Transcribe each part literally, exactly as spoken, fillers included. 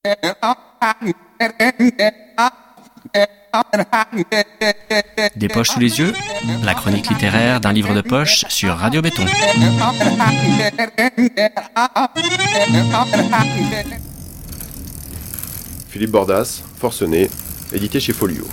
Des poches sous les yeux, la chronique littéraire d'un livre de poche sur Radio Béton. Philippe Bordas, Forcené, édité chez Folio.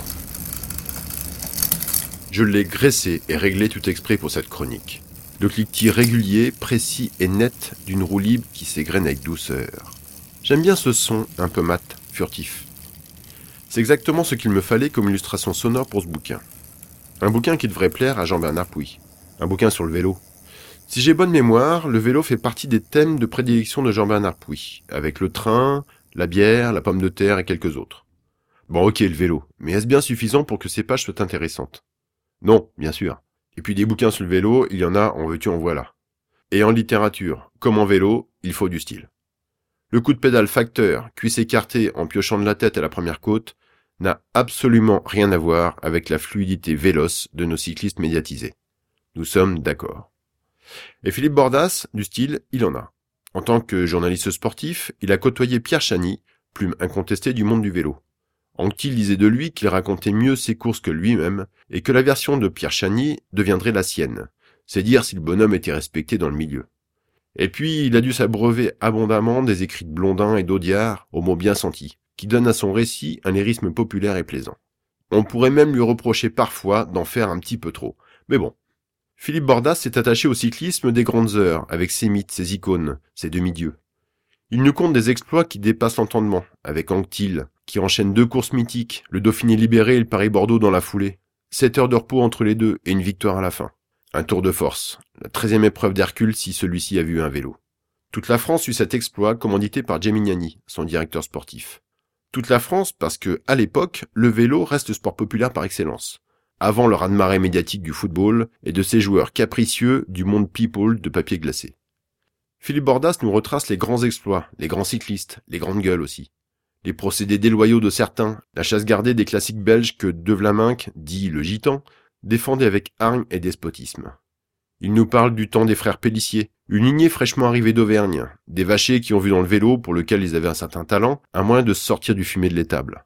Je l'ai graissé et réglé tout exprès pour cette chronique. Le cliquetis régulier, précis et net d'une roue libre qui s'égrène avec douceur. J'aime bien ce son un peu mat, furtif. C'est exactement ce qu'il me fallait comme illustration sonore pour ce bouquin. Un bouquin qui devrait plaire à Jean-Bernard Pouy. Un bouquin sur le vélo. Si j'ai bonne mémoire, le vélo fait partie des thèmes de prédilection de Jean-Bernard Pouy, avec le train, la bière, la pomme de terre et quelques autres. Bon, ok, le vélo, mais est-ce bien suffisant pour que ces pages soient intéressantes ? Non, bien sûr. Et puis des bouquins sur le vélo, il y en a, en veux-tu, en voilà. Et en littérature, comme en vélo, il faut du style. Le coup de pédale facteur, cuisse écartée en piochant de la tête à la première côte, n'a absolument rien à voir avec la fluidité véloce de nos cyclistes médiatisés. Nous sommes d'accord. Et Philippe Bordas, du style, il en a. En tant que journaliste sportif, il a côtoyé Pierre Chany, plume incontestée du monde du vélo. Anquetil disait de lui qu'il racontait mieux ses courses que lui-même, et que la version de Pierre Chany deviendrait la sienne. C'est dire si le bonhomme était respecté dans le milieu. Et puis, il a dû s'abreuver abondamment des écrits de Blondin et d'Audiard, aux mots bien sentis, qui donnent à son récit un lyrisme populaire et plaisant. On pourrait même lui reprocher parfois d'en faire un petit peu trop. Mais bon. Philippe Bordas s'est attaché au cyclisme des grandes heures, avec ses mythes, ses icônes, ses demi-dieux. Il nous compte des exploits qui dépassent l'entendement, avec Anquetil, qui enchaîne deux courses mythiques, le Dauphiné libéré et le Paris-Bordeaux dans la foulée, sept heures de repos entre les deux et une victoire à la fin. Un tour de force, la treizième épreuve d'Hercule si celui-ci a vu un vélo. Toute la France eut cet exploit commandité par Gemignani, son directeur sportif. Toute la France parce que, à l'époque, le vélo reste le sport populaire par excellence, avant le raz-de-marée médiatique du football et de ces joueurs capricieux du monde people de papier glacé. Philippe Bordas nous retrace les grands exploits, les grands cyclistes, les grandes gueules aussi. Les procédés déloyaux de certains, la chasse gardée des classiques belges que De Vlaminck, dit le gitan, défendait avec hargne et despotisme. Il nous parle du temps des frères Pélissier, une lignée fraîchement arrivée d'Auvergne, des vachers qui ont vu dans le vélo, pour lequel ils avaient un certain talent, un moyen de sortir du fumier de l'étable.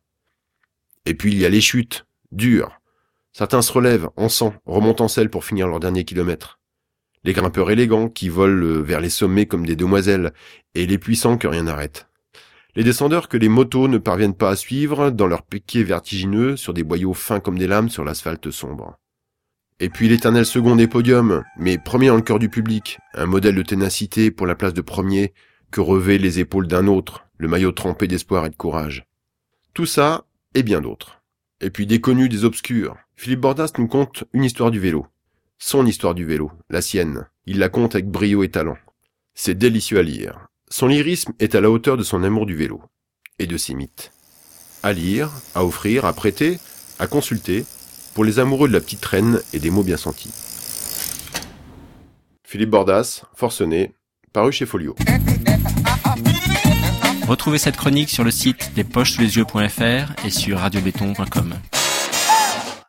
Et puis il y a les chutes, dures. Certains se relèvent, en sang, remontent en selle pour finir leur dernier kilomètre. Les grimpeurs élégants qui volent vers les sommets comme des demoiselles, et les puissants que rien n'arrête. Les descendeurs que les motos ne parviennent pas à suivre dans leurs piquets vertigineux sur des boyaux fins comme des lames sur l'asphalte sombre. Et puis l'éternel second des podiums, mais premier dans le cœur du public, un modèle de ténacité pour la place de premier que revêt les épaules d'un autre, le maillot trempé d'espoir et de courage. Tout ça, et bien d'autres. Et puis des connus, des obscurs. Philippe Bordas nous conte une histoire du vélo. Son histoire du vélo, la sienne. Il la conte avec brio et talent. C'est délicieux à lire. Son lyrisme est à la hauteur de son amour du vélo. Et de ses mythes. À lire, à offrir, à prêter, à consulter, pour les amoureux de la petite reine et des mots bien sentis. Philippe Bordas, Forcené, paru chez Folio. Retrouvez cette chronique sur le site des poches sous les yeux point f r et sur radio béton point com.